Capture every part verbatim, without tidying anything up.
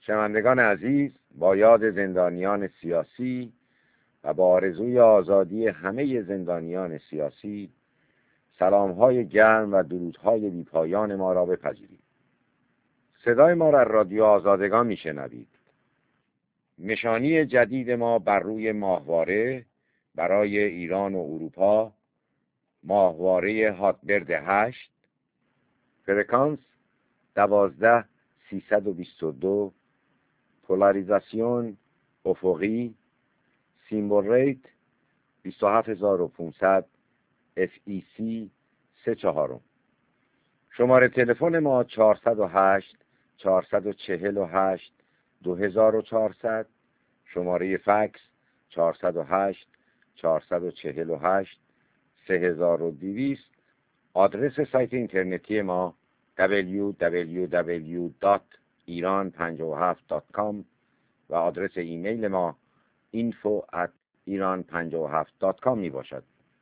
شنوندگان عزیز، با یاد زندانیان سیاسی و با آرزوی آزادی همه زندانیان سیاسی، سلام‌های گرم و درودهای بی‌پایان ما را بپذیرید. صدای ما را رادیو آزادگان میشنوید. نشانی جدید ما بر روی ماهواره برای ایران و اروپا، ماهواره هاتبرد هشت، فرکانس دوازده سیصد و بیست و دو، پولاریزاسیون افقی، سیمبل ریت بیست و هفت هزار و پانصد، اف ای سی سه چهارم. شماره تلفن ما چهارصد و هشت چهارصد و چهل و هشت دو هزار و چهارصد، شماره فکس چهارصد و هشت چهارصد و چهل و هشت سه هزار و دویست. آدرس سایت اینترنتی ما دبلیو دبلیو دبلیو دات ایران پنجاه و هفت دات کام و آدرس ایمیل ما اینفو ات ایران پنجاه و هفت دات کام می باشد.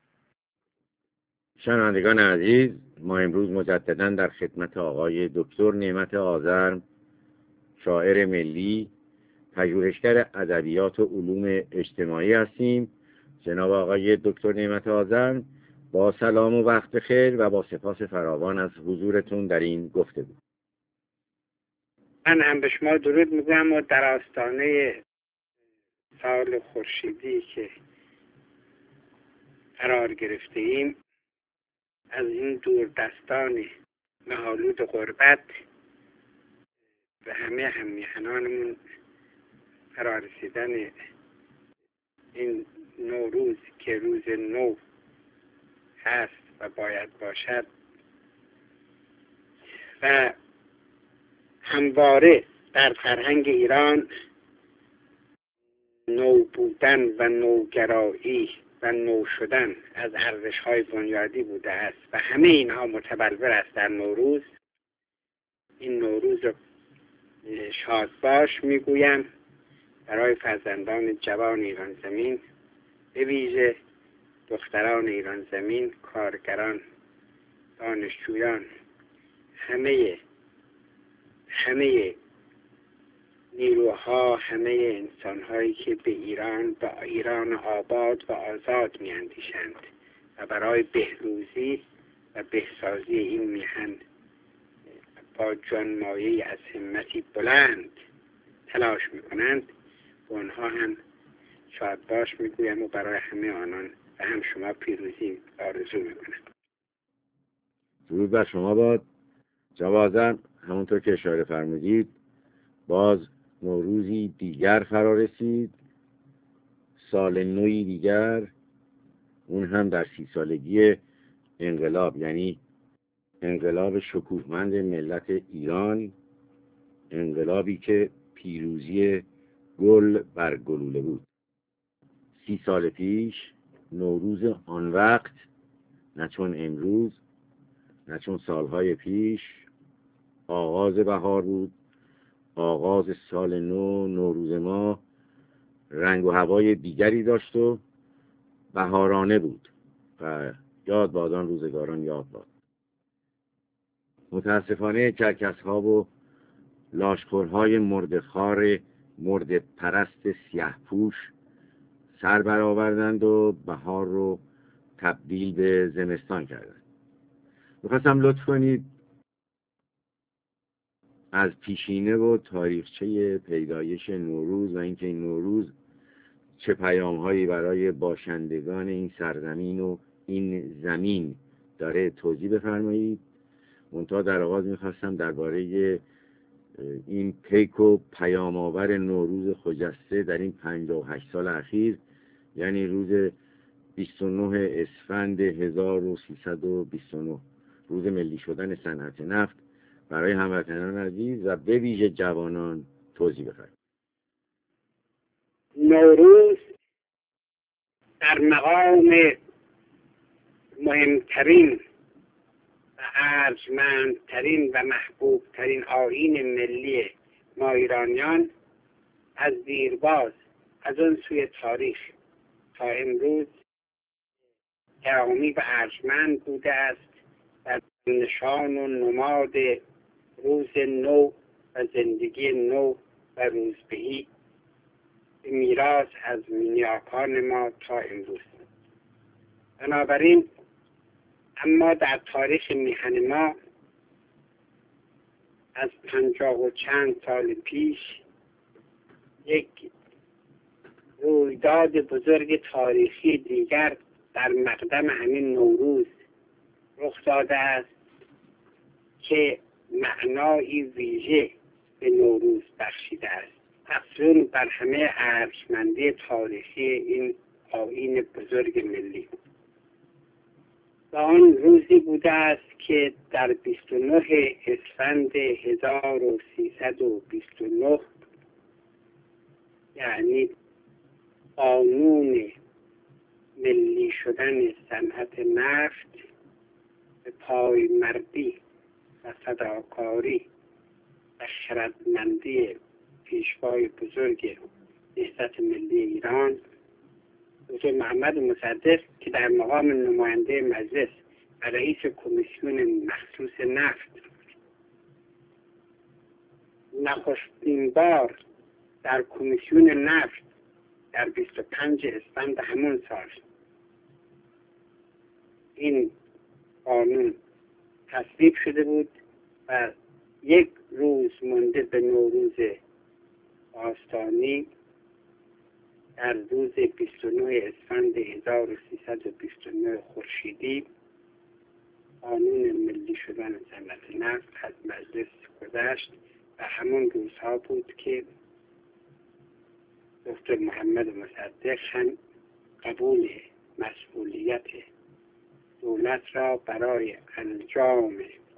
شنوندگان عزیز، ما امروز مجددا در خدمت آقای دکتر نعمت آذرم، شاعر ملی، پژوهشگر ادبیات و علوم اجتماعی هستیم. جناب آقای دکتر نعمت آذرم، با سلام و وقت خیر و با سپاس فراوان از حضورتون در این گفتگو. من هم به شما درود میگم و در آستانه سال خورشیدی که قرار گرفته ایم، از این دور دستان مهالود غربت و همه همیهنانمون قرار رسیدن این نوروز که روز نو هست و باید باشد و همواره در فرهنگ ایران نو بودن و نوگرایی و نو شدن از ارزش‌های بنیادی بوده است و همه اینها متبلور است در نوروز. این نوروز رو شادباش میگویم برای فرزندان جوان ایران زمین، به ویژه دختران ایران زمین، کارگران، دانشجویان، همه همه نیروها، همه انسان‌هایی که به ایران، به ایران آباد و آزاد می‌اندیشند و برای بهروزی و بهسازی این میهن با جانمایه‌ای از همتی بلند تلاش می‌کنند، و آنها هم شادباش می‌گویم و برای همه آنان و هم شما پیروزی آرزو می‌کنم. درود بر شما باد. جناب آذرم، همونطور که اشاره فرمودید، باز نوروزی دیگر فرا رسید، سال نوی دیگر، اون هم در سی سالگی انقلاب، یعنی انقلاب شکوهمند ملت ایران، انقلابی که پیروزی گل بر گلوله بود. سی سال پیش نوروز آن وقت، نه چون امروز، نه چون سالهای پیش، آغاز بهار بود، آغاز سال نو. نوروز ما رنگ و هوای دیگری داشت و بهارانه بود و یاد باد آن روزگاران، یاد باد. متاسفانه کرکس‌ها و لاشخورهای مردخوار مرد پرست سیاه پوش سر برآوردند و بهار رو تبدیل به زمستان کردند. می‌خواستم لطف کنید از پیشینه و تاریخچه پیدایش نوروز و اینکه این نوروز چه پیام‌هایی برای باشندگان این سرزمین و این زمین داره توضیح بفرمایید. منتها در آغاز می‌خواستم درباره این پیک و پیام آور نوروز خجسته در این پنجاه و هشت سال اخیر، یعنی روز بیست و نه اسفند هزار و سیصد و بیست و نه، روز ملی شدن صنعت نفت، برای هموطنان عزیز و به ویژه جوانان توضیح بفرمایید. نوروز در مقام مهمترین و ارجمندترین و محبوبترین آیین ملی ما ایرانیان از دیرباز، از اون سوی تاریخ تا امروز گرامی و ارجمند بوده است و نشان و نماد روز نو و زندگی نو و روزبهی به میراث از نیاکان ما تا امروز. بنابراین اما در تاریخ میهن ما از پنجاه و چند سال پیش یک رویداد بزرگ تاریخی دیگر در مقدم همین نوروز رخ داده است که معنایی ویژه به نوروز بخشیده است، افزون بر همه ارجمندی تاریخی این آیین بزرگ ملی. و آن روزی بوده است که در بیست و نه اسفند هزار و سیصد و بیست و نه، یعنی قانون ملی شدن صنعت نفت به پایمردی و فداکاری و خردمندی پیشوای بزرگ نهضت ملی ایران دکتر محمد مصدق که در مقام نماینده مجلس و رئیس کمیسیون مخصوص نفت نخستین بار در کمیسیون نفت در بیست و پنج اسفند همون سال این قانون تصویب شده بود و یک روز مانده به نوروز آستانی در روز بیست و نه اسفند هزار و سیصد و بیست و نه خورشیدی قانون ملی شدن صنعت نفت از مجلس گذشت و همون روزها بود که دکتر محمد مصدق هم قبول مسئولیت دولت را برای انجام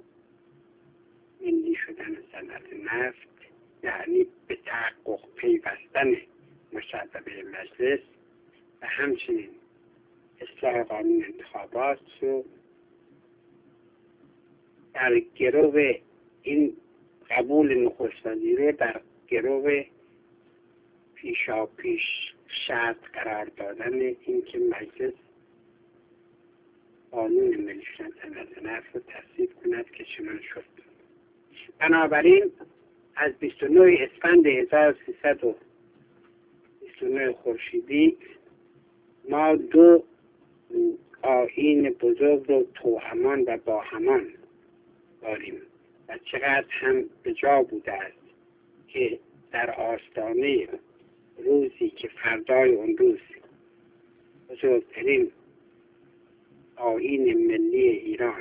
ملی شدن صنعت نفت، یعنی به تحقق پیوستن مصوبه مجلس و همچنین اصلاح قانون انتخابات رو در گرو این قبول نخست وزیر در گرو پیشا پیش شرط قرار دادن اینکه مجلس قانون ملی شدن صنعت نفت رو تصویب کند که چنان شد. بنابراین از بیست و نه اسفند هزار و سیصد و بیست و نه خورشیدی ما دو آیین بزرگ رو توأمان و باهمان داریم و چقدر هم به جا بوده است که در آستانه روزی که فردای اون روز بزرگترین آیین ملی ایران،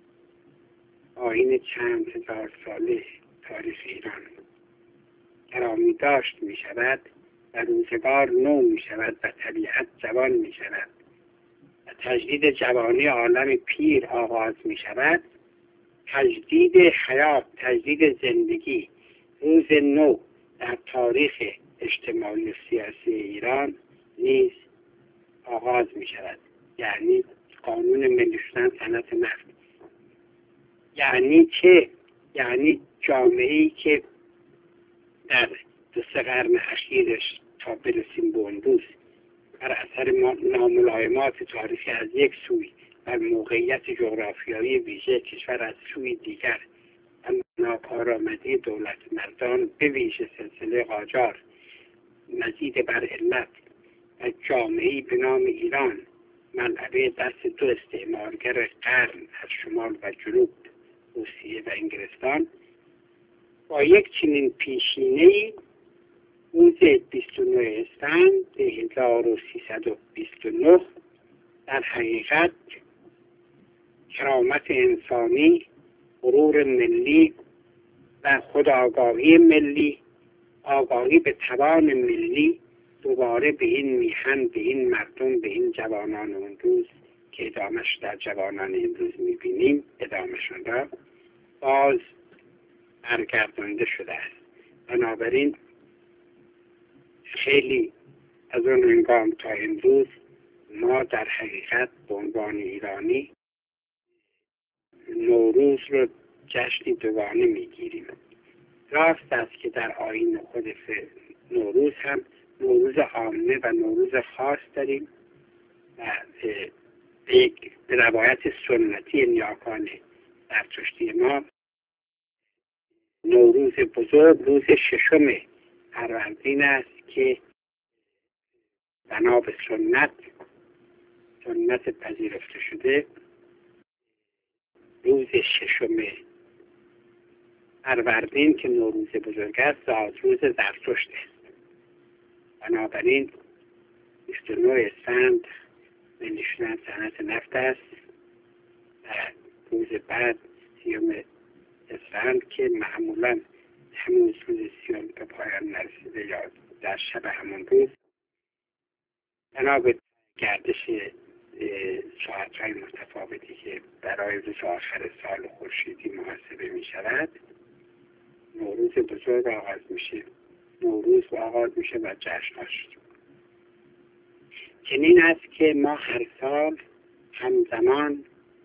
آیین چند هزار ساله تاریخ ایران گرامی داشت می شود و روزگار نو می شود و طبیعت جوان می شود و تجدید جوانی عالم پیر آغاز می شود، تجدید حیات، تجدید زندگی، روز نو در تاریخ اجتماعی و سیاسی ایران نیز آغاز می شود، یعنی قانون ملی شدن صنعت نفت. یعنی چه؟ یعنی جامعه‌ای که در دو سه قرن اخیرش تا برسیم به اون روز بر اثر ناملایمات تاریخی از یک سوی و موقعیت جغرافیایی ویژه کشور از سوی دیگر و ناکارآمدی دولت مردان به ویژه سلسله قاجار مزید بر علت و جامعه‌ای به نام ایران ملعبه دست دو استعمارگر قرن از شمال و جنوب روسیه و انگلستان با یک چنین پیشینه‌ای روز بیست و نه اسفند هزار و سیصد و بیست و نه در حقیقت کرامت انسانی، غرور ملی و خودآگاهی ملی، آگاهی به توان ملی دوباره به این میهن، به این مردم، به این جوانان اون روز که ادامش در جوانان امروز میبینیم ادامشون را باز برگردانده شده است. بنابراین خیلی از اون هنگام تا امروز ما در حقیقت به عنوان ایرانی نوروز رو جشنی دوگانه میگیریم. راست است که در آیین خود نوروز هم نوروز عامه و نوروز خاص داریم و به روایت سنتی نیاکان زرتشتی ما نوروز بزرگ روز ششم فروردین است که بنا به سنت سنت پذیرفته شده روز ششم فروردین که نوروز بزرگ است زادروز زرتشت است. بنابراین بیست و نه اسفند ملی شدن صنعت نفت است و روز بعد سیوم اسفند که معمولا همون روز سیوم به پایان نرسیده یا در شب همون روز بنا به گردش ساعتهای متفاوتی که برای روز آخر سال خورشیدی محاسبه می شود نوروز بزرگ آغاز میشه. نوروز آغاز میشه و جشناش چنین است که ما هر سال همزمان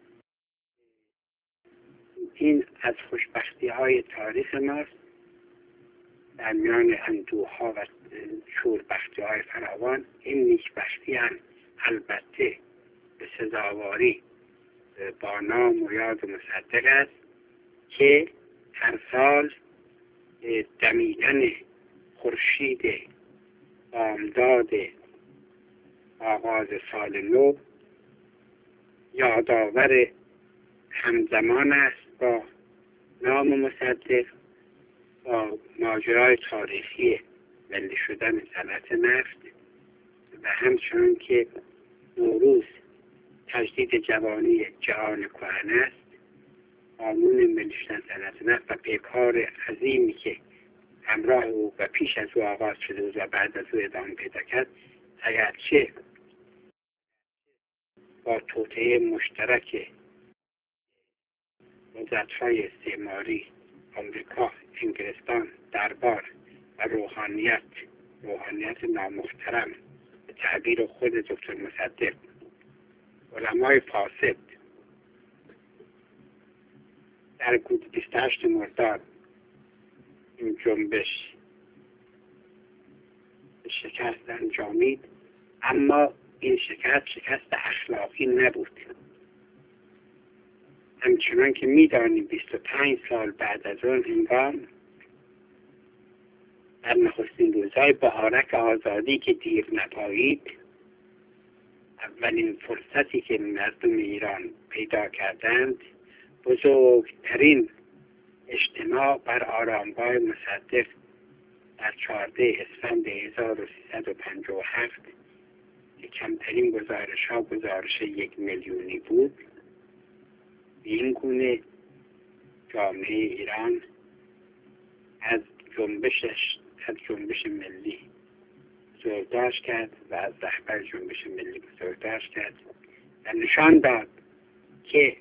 این از خوشبختی های تاریخ ماست در میان اندوه ها و شوربختی های فراوان. این نیکبختی هم البته به سزاواری با نام و یاد مصدق است که هر سال دمیدن خورشید بامداد آغاز سال نو یادآور همزمان است با نام مصدق با ماجرای تاریخی ملی شدن صنعت نفت و همچنان که نوروز تجدید جوانی جهان کهن است. قانون ملی شدن صنعت نفت و پیکار عظیمی که همراه او و پیش از او آغاز شده و بعد از او ادامه پیدا کرد اگرچه با توطئه مشترک قدرت‌های استعماری آمریکا، انگلستان، دربار و روحانیت روحانیت نامحترم به تعبیر خود دکتر مصدق علمای فاسد در بیست و هشت مرداد این جنبش شکست انجامید، اما این شکست شکست اخلاقی نبود. همچنان که می‌دانیم بیست و پنج سال بعد از آن هنگام در نخستین روزهای بهارک آزادی که دیر نپایید اولین فرصتی که مردم ایران پیدا کردند بزرگترین اجتماع بر آرامگاه مصدق در چهارده اسفند هزار و سیصد و پنجاه و هفت که کمترین گزارش ها گزارش یک میلیونی بود. به این گونه جامعه ایران از جنبشش از جنبش ملی بزرگداشت کرد و از رهبر جنبش ملی بزرگداشت کرد و نشان داد که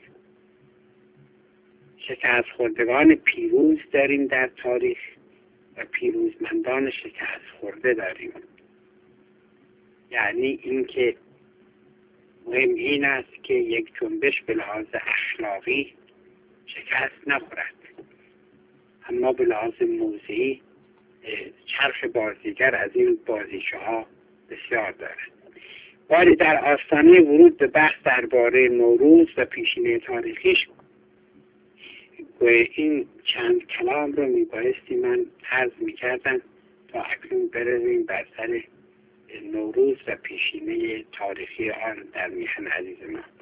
شکست خوردگان پیروز داریم در تاریخ و پیروزمندان شکست خورده داریم. یعنی اینکه مهم این است که یک جنبش به لحاظ اخلاقی شکست نخورد، اما به لحاظ موضعی چرخ بازیگر از این بازیچه ها بسیار دارد. ولی در آستانه ورود به بحث درباره نوروز و پیشینه تاریخیش این چند کلام رو میبایستی من عرض میکردم تا اکنون برویم بر سر نوروز و پیشینه تاریخی آن در میهن عزیز ما.